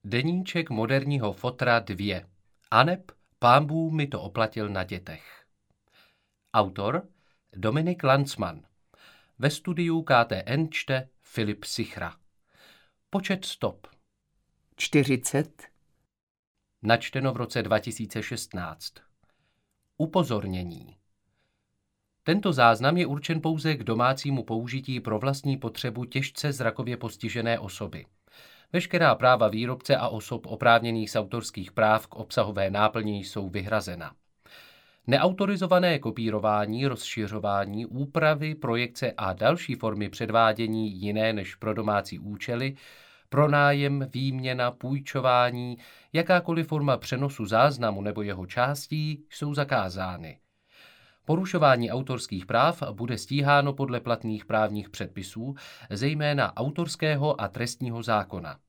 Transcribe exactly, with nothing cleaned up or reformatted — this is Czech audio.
Deníček moderního fotra dva. Aneb pánbůh mi to oplatil na dětech. Autor Dominik Lanzmann. Ve studiu K T N čte Filip Sichra. Počet stop čtyřicet. Načteno v roce dva tisíce šestnáct. Upozornění. Tento záznam je určen pouze k domácímu použití pro vlastní potřebu těžce zrakově postižené osoby. Veškerá práva výrobce a osob oprávněných z autorských práv k obsahové náplni jsou vyhrazena. Neautorizované kopírování, rozšiřování, úpravy, projekce a další formy předvádění jiné než pro domácí účely, pronájem, výměna, půjčování, jakákoliv forma přenosu záznamu nebo jeho částí jsou zakázány. Porušování autorských práv bude stíháno podle platných právních předpisů, zejména autorského a trestního zákona.